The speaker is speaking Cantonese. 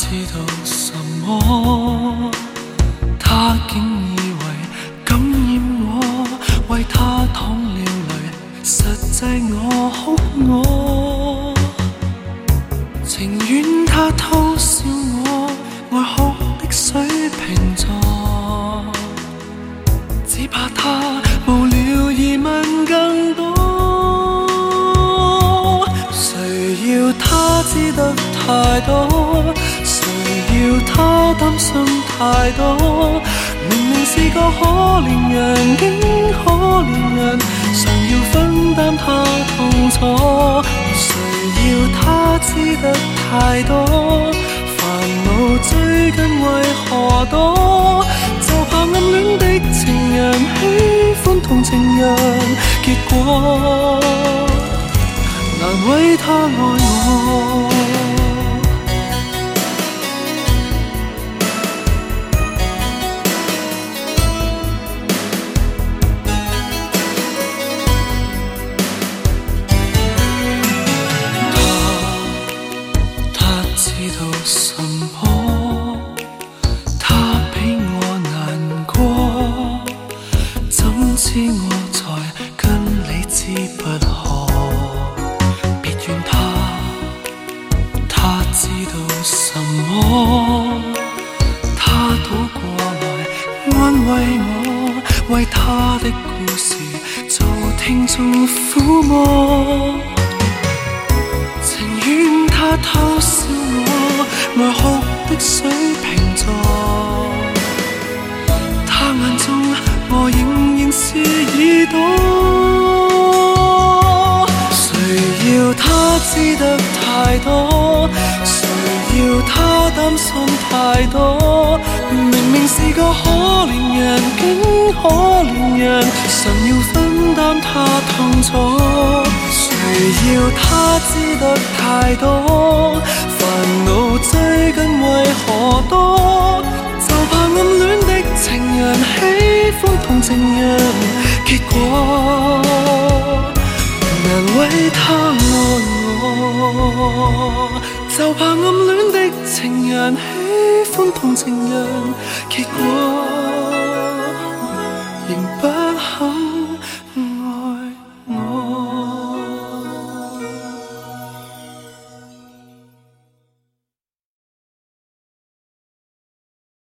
知道什么？他竟以为感染我，为他淌了泪，实际我哭我，情愿他偷笑我，爱哭的水瓶座，只怕他無聊疑問更多。誰要他知得太多？誰要他擔心太多？明明是個可憐人，竟可憐人，常要分擔他痛楚。誰要他知得太多？煩惱追根為何多？就怕暗戀的情人喜歡同情人，結果難為他愛我。他知道什麼？他比我難過，怎知我在跟理智不合？別怨他知道什麼？他倒過來安慰我，為他的故事做聽眾撫摸。情願他偷笑我，愛哭的水瓶座，他眼中我仍然是耳朵。誰要他知得太多？誰要他擔心太多？明明是個可憐人，竟可憐人，常要分擔他痛楚。誰要他知得太多？煩惱追根為何多？就怕暗戀的情人喜歡同情人，結果難為他愛我。就怕暗戀的情人喜歡同情人，結果仍不